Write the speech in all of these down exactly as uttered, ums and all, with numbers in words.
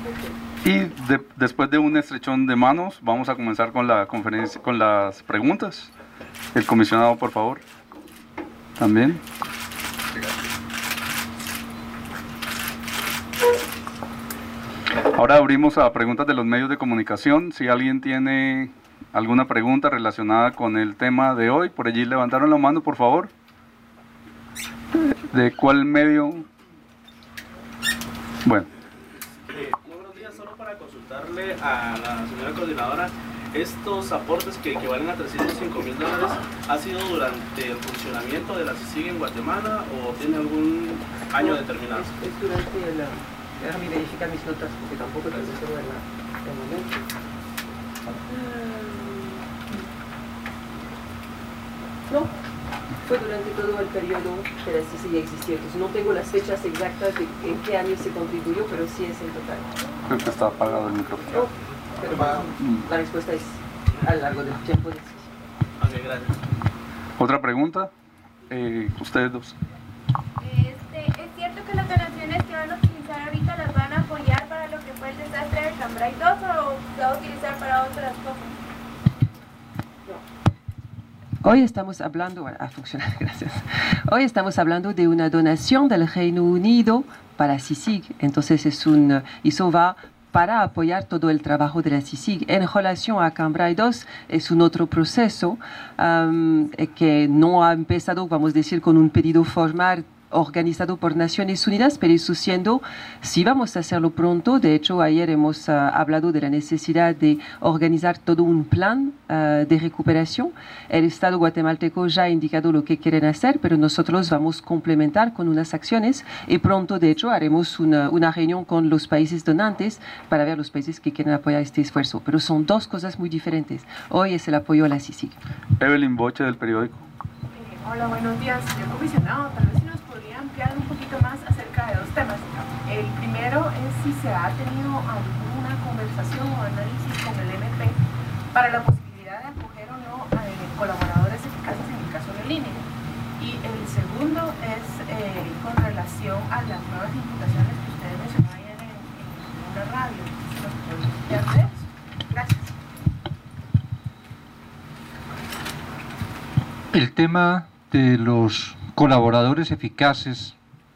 Y de, después de un estrechón de manos, vamos a comenzar con la conferencia, con las preguntas. El comisionado, por favor. También. Ahora abrimos a preguntas de los medios de comunicación. Si alguien tiene alguna pregunta relacionada con el tema de hoy, por allí levantaron la mano, por favor. ¿De cuál medio? Bueno. Eh, buenos días, solo para consultarle a la señora coordinadora, estos aportes que equivalen a trescientos cinco mil dólares, ¿ha sido durante el funcionamiento de la C I C I G en Guatemala o tiene algún año determinado? Es, es durante la... Déjame verificar mis notas porque tampoco te recuerdo el momento. No, fue durante todo el periodo que la C I C I G existió. Entonces no tengo las fechas exactas de en qué año se contribuyó, pero sí es en total. Creo que está apagado el micrófono. No, pero la respuesta es a lo largo del tiempo de C I C I G. Ok, gracias. ¿Otra pregunta? Eh, ustedes dos. Este, ¿es cierto que las donaciones que van a utilizar ahorita las van a apoyar para lo que fue el desastre de Cambrai dos o se va a utilizar para otras cosas? Hoy estamos hablando, a funcionar, gracias. Hoy estamos hablando de una donación del Reino Unido para C I C I G. Entonces es un, eso va para apoyar todo el trabajo de la C I C I G. En relación a Cambrai dos, es un otro proceso um, que no ha empezado, vamos a decir, con un pedido formal organizado por Naciones Unidas, pero eso siendo, sí vamos a hacerlo pronto. De hecho, ayer hemos uh, hablado de la necesidad de organizar todo un plan uh, de recuperación. El Estado guatemalteco ya ha indicado lo que quieren hacer, pero nosotros vamos a complementar con unas acciones y pronto, de hecho, haremos una, una reunión con los países donantes para ver los países que quieren apoyar este esfuerzo. Pero son dos cosas muy diferentes. Hoy es el apoyo a la C I C I G. Evelyn Boche, del periódico. Eh, hola, buenos días, señor comisionado. Tal vez si nos podría ampliar un poquito más acerca de dos temas. El primero es si se ha tenido alguna conversación o análisis con el M P para la posibilidad de acoger o no a eh, colaboradores eficaces en el caso de línea. Y el segundo es eh, con relación a las nuevas imputaciones que ustedes mencionaron ayer en, en una radio. Si nos podría ampliar de eso. Gracias. El tema de los colaboradores eficaces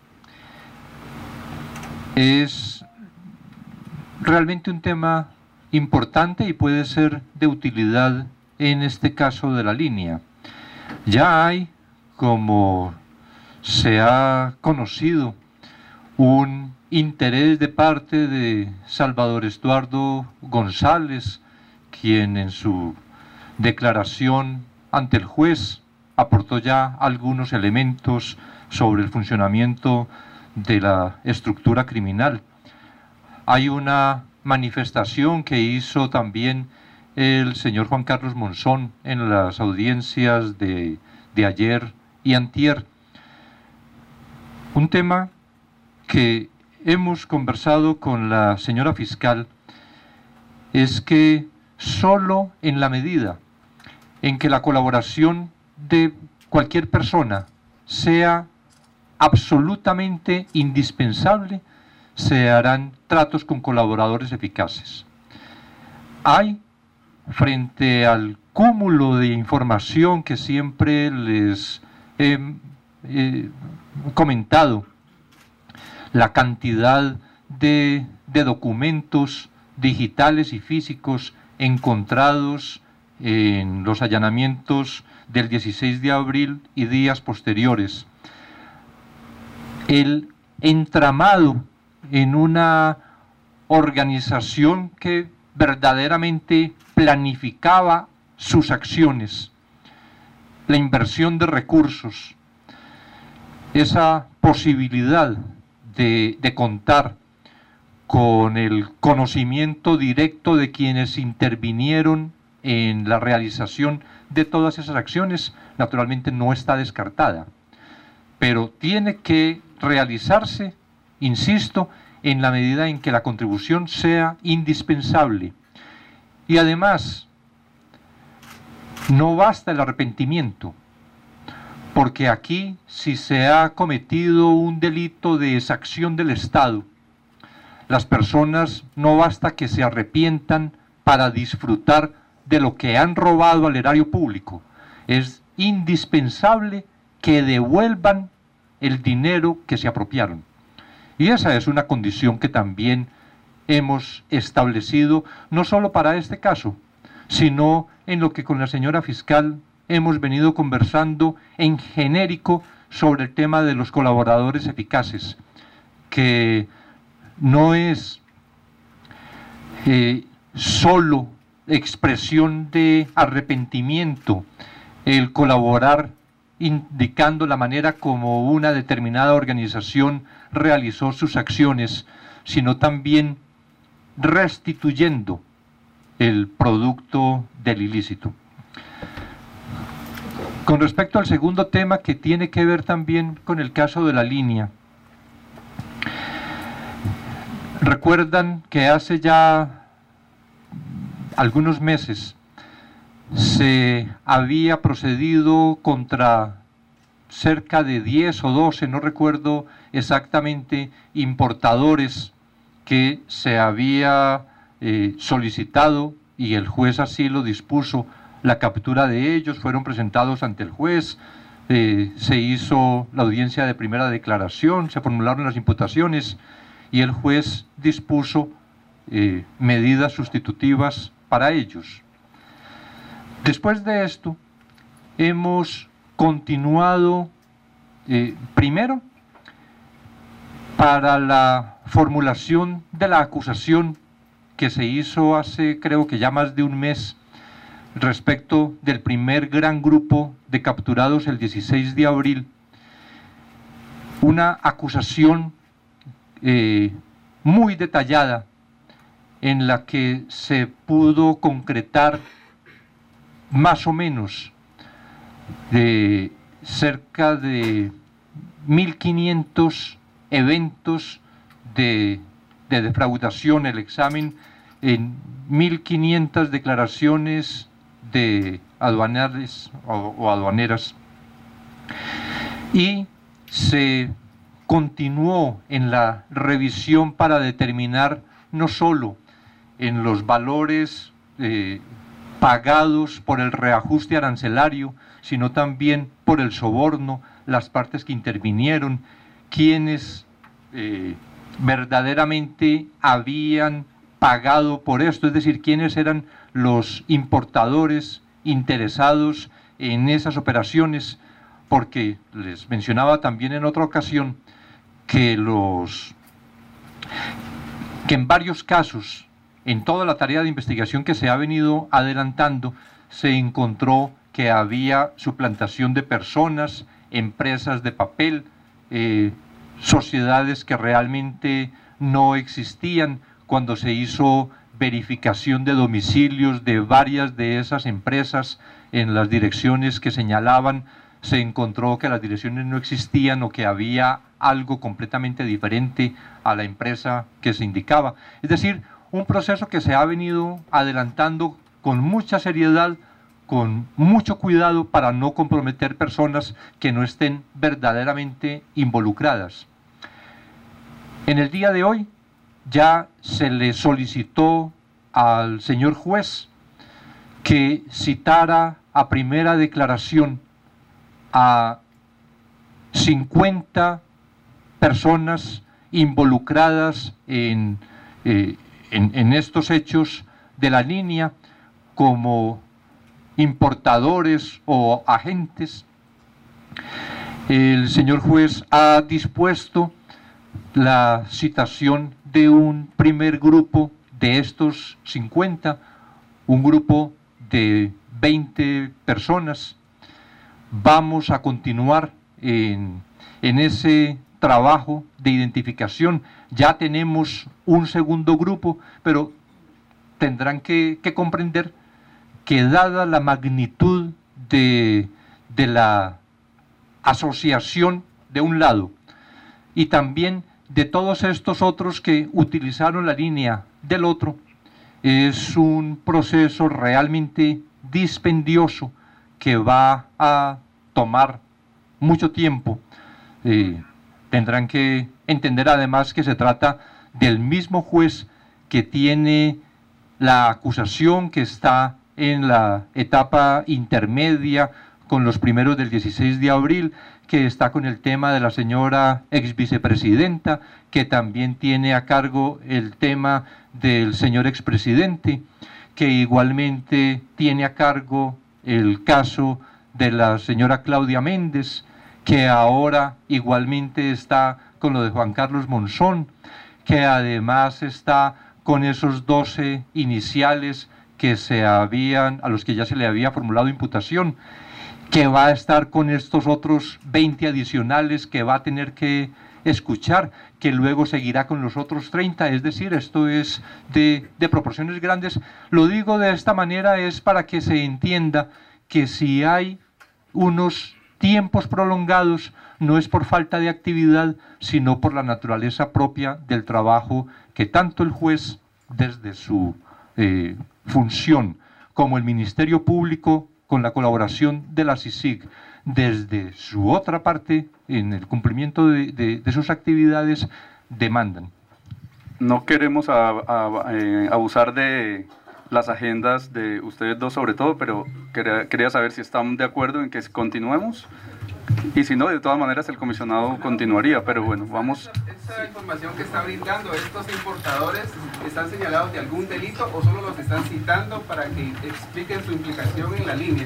es realmente un tema importante y puede ser de utilidad en este caso de la línea. Ya hay, como se ha conocido, un interés de parte de Salvador Estuardo González, quien en su declaración ante el juez aportó ya algunos elementos sobre el funcionamiento de la estructura criminal. Hay una manifestación que hizo también el señor Juan Carlos Monzón en las audiencias de, de ayer y antier. Un tema que hemos conversado con la señora fiscal es que solo en la medida en que la colaboración de cualquier persona sea absolutamente indispensable, se harán tratos con colaboradores eficaces. Hay, frente al cúmulo de información que siempre les he eh, comentado, la cantidad de, de documentos digitales y físicos encontrados en los allanamientos del dieciséis de abril y días posteriores, el entramado en una organización que verdaderamente planificaba sus acciones, la inversión de recursos, esa posibilidad de, de contar con el conocimiento directo de quienes intervinieron en la realización de todas esas acciones, naturalmente no está descartada, pero tiene que realizarse, insisto, en la medida en que la contribución sea indispensable. Y además, no basta el arrepentimiento, porque aquí, si se ha cometido un delito de exacción del Estado, Las personas no basta que se arrepientan para disfrutar de lo que han robado al erario público. Es indispensable que devuelvan el dinero que se apropiaron. Y esa es una condición que también hemos establecido, no solo para este caso, sino en lo que con la señora fiscal hemos venido conversando en genérico sobre el tema de los colaboradores eficaces, que no es eh, solo expresión de arrepentimiento el colaborar indicando la manera como una determinada organización realizó sus acciones, sino también restituyendo el producto del ilícito. Con respecto al segundo tema, que tiene que ver también con el caso de la línea, recuerdan que hace ya algunos meses se había procedido contra cerca de diez o doce, no recuerdo exactamente, importadores que se había eh, solicitado, y el juez así lo dispuso, la captura de ellos. Fueron presentados ante el juez, eh, se hizo la audiencia de primera declaración, se formularon las imputaciones y el juez dispuso eh, medidas sustitutivas para ellos. Después de esto, hemos continuado, eh, primero, para la formulación de la acusación que se hizo hace, creo que ya más de un mes, respecto del primer gran grupo de capturados el dieciséis de abril, una acusación eh, muy detallada en la que se pudo concretar más o menos de cerca de mil quinientos eventos de, de defraudación, el examen en mil quinientas declaraciones de aduanales o, o aduaneras, y se continuó en la revisión para determinar no solo en los valores eh, pagados por el reajuste arancelario, sino también por el soborno, las partes que intervinieron, quienes eh, verdaderamente habían pagado por esto, es decir, quiénes eran los importadores interesados en esas operaciones, porque les mencionaba también en otra ocasión que los que en varios casos, en toda la tarea de investigación que se ha venido adelantando, se encontró que había suplantación de personas, empresas de papel, eh, sociedades que realmente no existían. Cuando se hizo verificación de domicilios de varias de esas empresas en las direcciones que señalaban, se encontró que las direcciones no existían o que había algo completamente diferente a la empresa que se indicaba. Es decir, un proceso que se ha venido adelantando con mucha seriedad, con mucho cuidado para no comprometer personas que no estén verdaderamente involucradas. En el día de hoy ya se le solicitó al señor juez que citara a primera declaración a cincuenta personas involucradas en, eh, en, en estos hechos de la línea como importadores o agentes. El señor juez ha dispuesto la citación de un primer grupo de estos cincuenta, un grupo de veinte personas. Vamos a continuar en, en ese trabajo de identificación. Ya tenemos un segundo grupo, pero tendrán que, que comprender que dada la magnitud de, de la asociación de un lado y también de todos estos otros que utilizaron la línea del otro, es un proceso realmente dispendioso que va a tomar mucho tiempo. Eh, tendrán que entender además que se trata del mismo juez que tiene la acusación que está en la etapa intermedia con los primeros del dieciséis de abril, que está con el tema de la señora ex vicepresidenta, que también tiene a cargo el tema del señor expresidente, que igualmente tiene a cargo el caso de la señora Claudia Méndez, que ahora igualmente está con lo de Juan Carlos Monzón, que además está con esos doce iniciales que se habían, a los que ya se le había formulado imputación, que va a estar con estos otros veinte adicionales que va a tener que escuchar, que luego seguirá con los otros treinta, es decir, esto es de, de proporciones grandes. Lo digo de esta manera es para que se entienda que si hay unos tiempos prolongados no es por falta de actividad, sino por la naturaleza propia del trabajo que tanto el juez, desde su eh, función, como el Ministerio Público, con la colaboración de la CICIG, desde su otra parte, en el cumplimiento de, de, de sus actividades, demandan. No queremos a, a, eh, abusar de las agendas de ustedes dos sobre todo, pero quería, quería saber si están de acuerdo en que continuemos, y si no, de todas maneras el comisionado continuaría, pero bueno, vamos... ¿Esa información que está brindando estos importadores están señalados de algún delito o solo los están citando para que expliquen su implicación en la línea?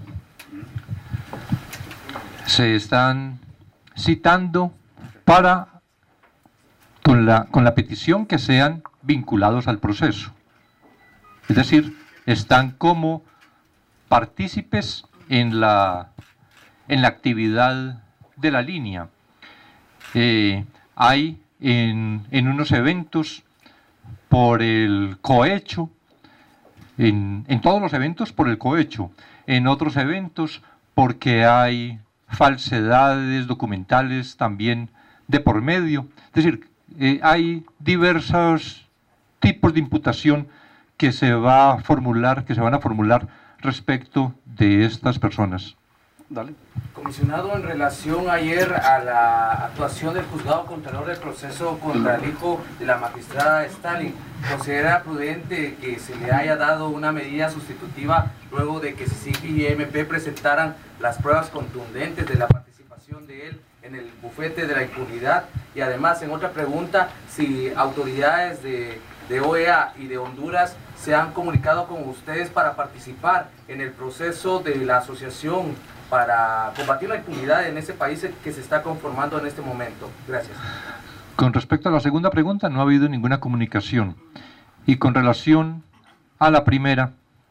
Se están citando para, con la, con la petición que sean vinculados al proceso. Es decir, están como partícipes en la, en la actividad de la línea. Eh, hay en, en unos eventos por el cohecho, en, en todos los eventos por el cohecho, en otros eventos porque hay falsedades documentales también de por medio. Es decir, eh, hay diversos tipos de imputación que se va a formular, que se van a formular respecto de estas personas. Dale. Comisionado, en relación ayer a la actuación del juzgado contralor del proceso contra el hijo de la magistrada Stalin, ¿considera prudente que se le haya dado una medida sustitutiva luego de que CICIG y E M P presentaran las pruebas contundentes de la participación de él en el bufete de la impunidad? Y además, en otra pregunta, si autoridades de, de O E A y de Honduras se han comunicado con ustedes para participar en el proceso de la asociación para combatir la impunidad en ese país que se está conformando en este momento. Gracias. Con respecto a la segunda pregunta, no ha habido ninguna comunicación. Y con relación a la primera,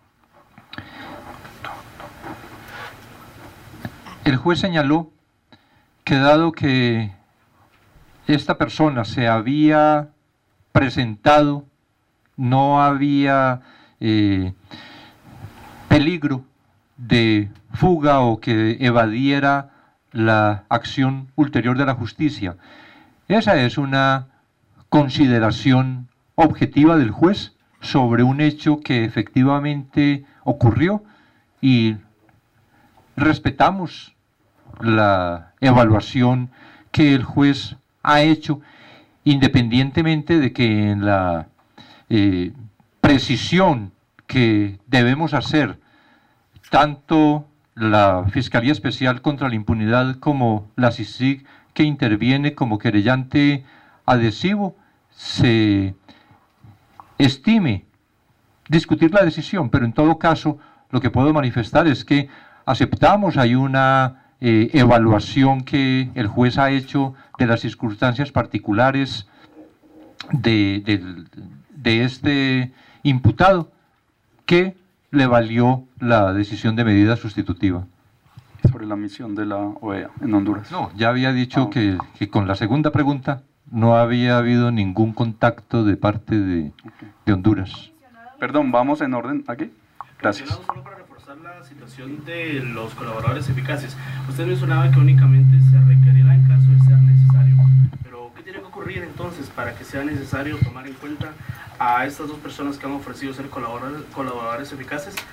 el juez señaló que dado que esta persona se había presentado, no había eh, peligro de fuga o que evadiera la acción ulterior de la justicia. Esa es una consideración objetiva del juez sobre un hecho que efectivamente ocurrió y respetamos la evaluación que el juez ha hecho, independientemente de que en la eh, precisión que debemos hacer tanto la Fiscalía Especial contra la Impunidad como la CICIG, que interviene como querellante adhesivo, se estime discutir la decisión, pero en todo caso lo que puedo manifestar es que aceptamos, hay una eh, evaluación que el juez ha hecho de las circunstancias particulares de, de, de este imputado, que le valió la decisión de medida sustitutiva. Sobre la misión de la O E A en Honduras. No, ya había dicho ah, okay. que, que con la segunda pregunta no había habido ningún contacto de parte de, okay. de Honduras. Perdón, vamos en orden aquí. Gracias. Solo para reforzar la situación de los colaboradores eficaces. Usted mencionaba que únicamente se requerirá en caso de ser necesario. Pero, ¿qué tiene que ocurrir entonces para que sea necesario tomar en cuenta a estas dos personas que han ofrecido ser colaboradores, colaboradores eficaces?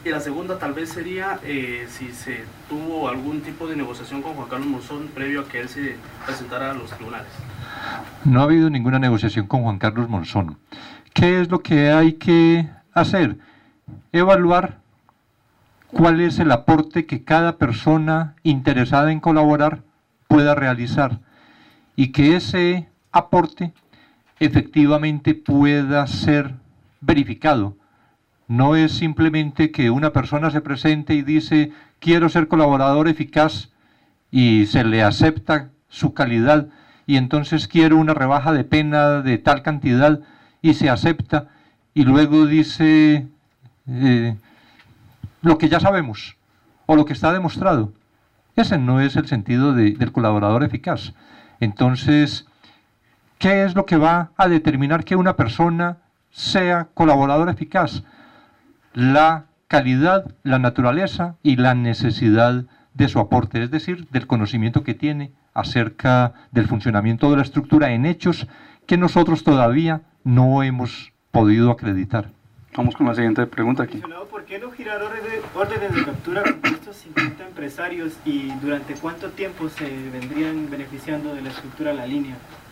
Y la segunda tal vez sería eh, si se tuvo algún tipo de negociación con Juan Carlos Monzón previo a que él se presentara a los tribunales. No ha habido ninguna negociación con Juan Carlos Monzón. ¿Qué es lo que hay que hacer? Evaluar cuál es el aporte que cada persona interesada en colaborar pueda realizar y que ese aporte efectivamente pueda ser verificado. No es simplemente que una persona se presente y dice quiero ser colaborador eficaz y se le acepta su calidad y entonces quiero una rebaja de pena de tal cantidad y se acepta y luego dice eh, lo que ya sabemos o lo que está demostrado. Ese no es el sentido de, del colaborador eficaz. Entonces, ¿qué es lo que va a determinar que una persona sea colaborador eficaz? La calidad, la naturaleza y la necesidad de su aporte, es decir, del conocimiento que tiene acerca del funcionamiento de la estructura en hechos que nosotros todavía no hemos podido acreditar. Vamos con la siguiente pregunta aquí. ¿Por qué no girar órdenes de captura con estos cincuenta empresarios y durante cuánto tiempo se vendrían beneficiando de la estructura de la línea?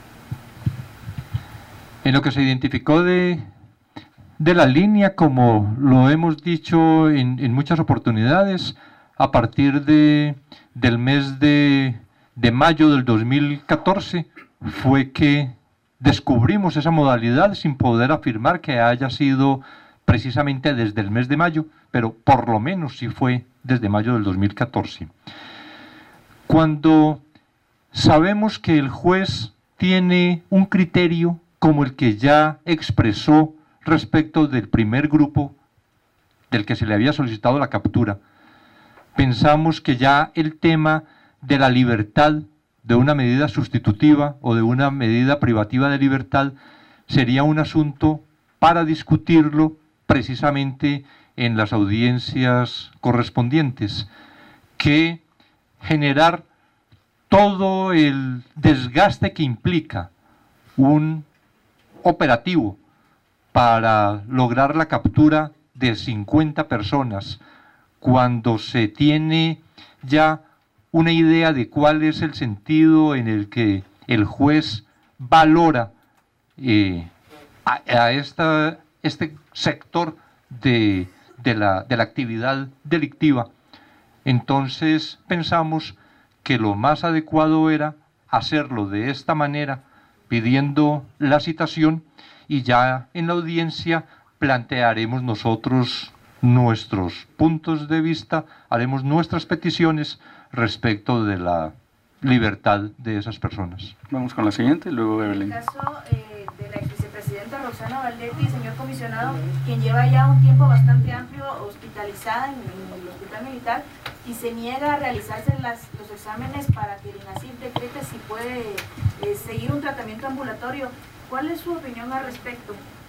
En lo que se identificó de, de la línea, como lo hemos dicho en, en muchas oportunidades, a partir de, del mes de, de mayo del dos mil catorce, fue que descubrimos esa modalidad sin poder afirmar que haya sido precisamente desde el mes de mayo, pero por lo menos sí fue desde mayo del dos mil catorce. Cuando sabemos que el juez tiene un criterio como el que ya expresó respecto del primer grupo del que se le había solicitado la captura, pensamos que ya el tema de la libertad, de una medida sustitutiva o de una medida privativa de libertad, sería un asunto para discutirlo precisamente en las audiencias correspondientes, que generar todo el desgaste que implica un operativo para lograr la captura de cincuenta personas, cuando se tiene ya una idea de cuál es el sentido en el que el juez valora eh, a, a esta, este sector de, de, la, de la actividad delictiva. Entonces pensamos que lo más adecuado era hacerlo de esta manera, pidiendo la citación, y ya en la audiencia plantearemos nosotros nuestros puntos de vista, haremos nuestras peticiones respecto de la libertad de esas personas. Vamos con la siguiente, luego Evelyn. En el caso eh, de la ex vicepresidenta Roxana Valdetti, señor comisionado, quien lleva ya un tiempo bastante amplio hospitalizada en, en el hospital militar y se niega a realizarse las, los exámenes para que el INASIF decrete si puede eh, seguir un tratamiento ambulatorio. ¿Cuál es su opinión al respecto?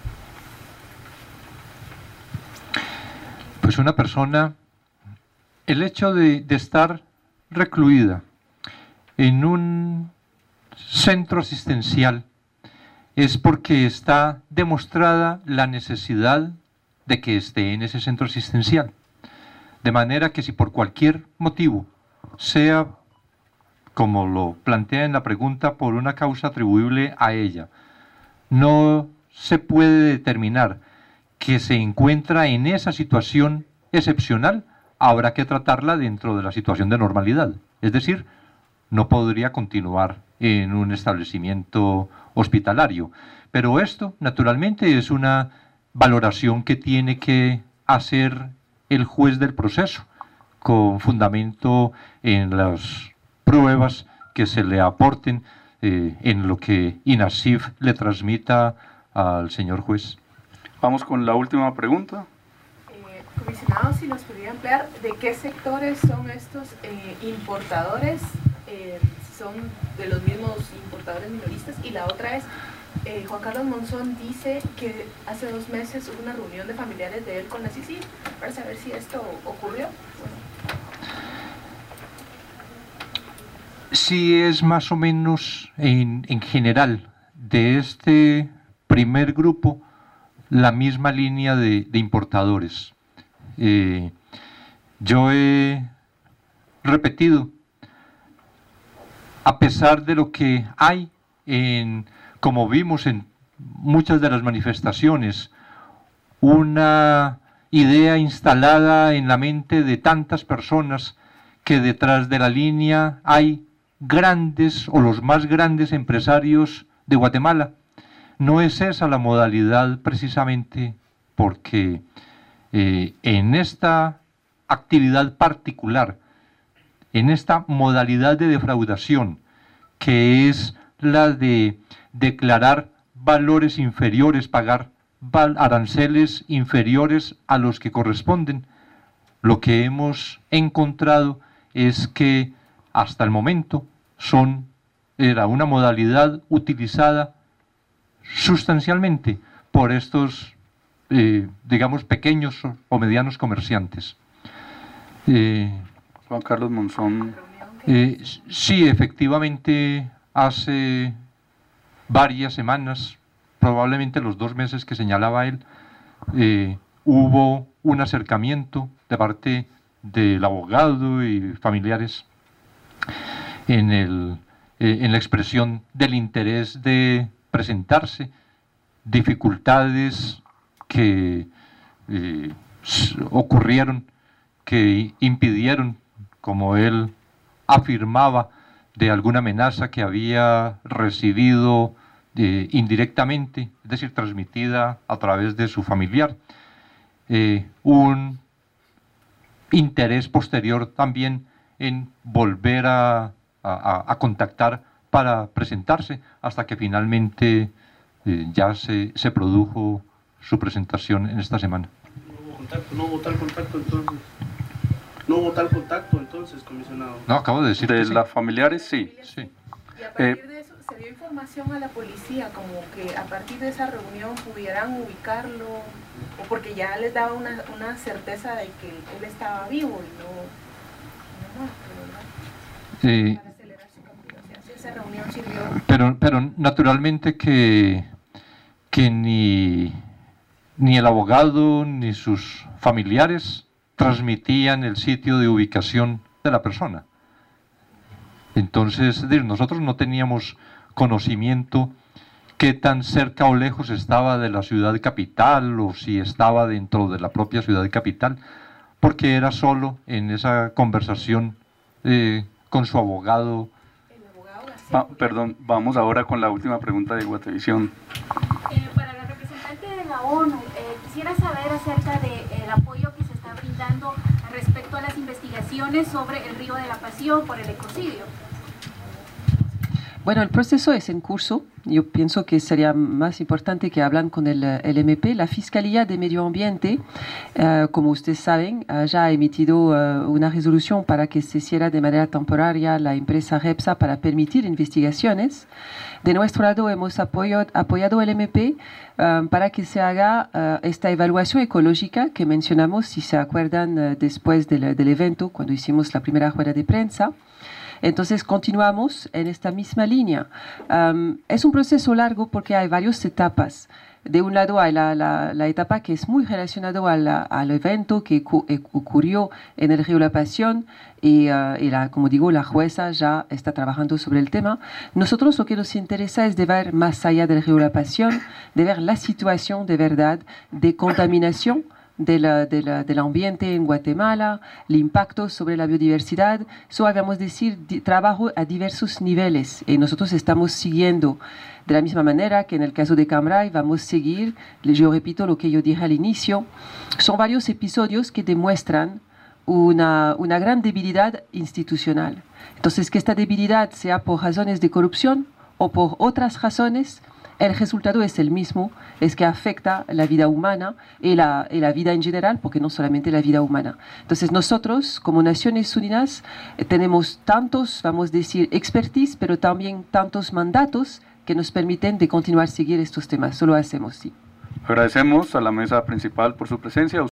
Pues una persona, el hecho de, de estar recluida en un centro asistencial es porque está demostrada la necesidad de que esté en ese centro asistencial. De manera que si por cualquier motivo, sea como lo plantea en la pregunta, por una causa atribuible a ella, no se puede determinar que se encuentra en esa situación excepcional, habrá que tratarla dentro de la situación de normalidad. Es decir, no podría continuar en un establecimiento hospitalario. Pero esto, naturalmente, es una valoración que tiene que hacer el juez del proceso, con fundamento en las pruebas que se le aporten, eh, en lo que INASIF le transmita al señor juez. Vamos con la última pregunta. Eh, comisionado, si nos podría ampliar de qué sectores son estos eh, importadores, eh, son de los mismos importadores minoristas, y la otra es, eh, Juan Carlos Monzón dice que hace dos meses hubo una reunión de familiares de él con la C I C I G para saber si esto ocurrió. Bueno. Sí, es más o menos en, en general de este primer grupo la misma línea de, de importadores. Eh, yo he repetido, a pesar de lo que hay, en, como vimos en muchas de las manifestaciones, una idea instalada en la mente de tantas personas que detrás de la línea hay grandes o los más grandes empresarios de Guatemala. No es esa la modalidad, precisamente porque eh, en esta actividad particular, en esta modalidad de defraudación, que es la de declarar valores inferiores, pagar aranceles inferiores a los que corresponden, lo que hemos encontrado es que hasta el momento son, era una modalidad utilizada sustancialmente por estos, eh, digamos, pequeños o medianos comerciantes. Eh, Juan Carlos Monzón. Eh, sí, efectivamente, hace varias semanas, probablemente los dos meses que señalaba él, eh, hubo un acercamiento de parte del abogado y familiares en, el, eh, en la expresión del interés de presentarse, dificultades que eh, ocurrieron, que impidieron, como él afirmaba, de alguna amenaza que había recibido eh, indirectamente, es decir, transmitida a través de su familiar. Eh, un interés posterior también en volver a, a, a contactar para presentarse, hasta que finalmente eh, ya se, se produjo su presentación en esta semana. No hubo contacto, no hubo tal contacto entonces. No hubo tal contacto entonces, comisionado. No, acabo de decir De que sí. las familiares, sí. Sí. Y a partir Eh, de eso, ¿se dio información a la policía como que a partir de esa reunión pudieran ubicarlo? ¿O porque ya les daba una, una certeza de que él estaba vivo y no, no muerto, ¿verdad? Eh, Para acelerar su captura. O sea, si esa reunión sirvió. pero, pero naturalmente que, que ni, ni el abogado ni sus familiares transmitían el sitio de ubicación de la persona. Entonces, nosotros no teníamos conocimiento qué tan cerca o lejos estaba de la ciudad capital, o si estaba dentro de la propia ciudad capital, porque era solo en esa conversación eh, con su abogado. El abogado García Ah, Julián. perdón, vamos ahora con la última pregunta de Guatevisión. Eh, para la representante de la ONU, eh, quisiera saber acerca del apoyo que se está brindando respecto a las investigaciones sobre el Río de la Pasión por el ecocidio. Bueno, el proceso es en curso. Yo pienso que sería más importante que hablan con el, el M P. La Fiscalía de Medio Ambiente, uh, como ustedes saben, uh, ya ha emitido uh, una resolución para que se cierre de manera temporaria la empresa Repsa para permitir investigaciones. De nuestro lado hemos apoyado, apoyado al M P uh, para que se haga uh, esta evaluación ecológica que mencionamos, si se acuerdan, uh, después del, del evento, cuando hicimos la primera rueda de prensa. Entonces continuamos en esta misma línea. Um, es un proceso largo porque hay varias etapas. De un lado hay la, la, la etapa que es muy relacionada al, al evento que ocurrió en el Río La Pasión y, uh, y la, como digo, la jueza ya está trabajando sobre el tema. Nosotros lo que nos interesa es de ver más allá del Río La Pasión, de ver la situación de verdad de contaminación De la, de la, del ambiente en Guatemala, el impacto sobre la biodiversidad. Eso vamos a decir di, trabajo a diversos niveles y nosotros estamos siguiendo de la misma manera que en el caso de Cambrai vamos a seguir, yo repito lo que yo dije al inicio, son varios episodios que demuestran una, una gran debilidad institucional. Entonces, que esta debilidad sea por razones de corrupción o por otras razones, el resultado es el mismo, es que afecta la vida humana y la, y la vida en general, porque no solamente la vida humana. Entonces nosotros, como Naciones Unidas, eh, tenemos tantos, vamos a decir, expertise, pero también tantos mandatos que nos permiten de continuar a seguir estos temas. Solo hacemos, sí. Agradecemos a la mesa principal por su presencia.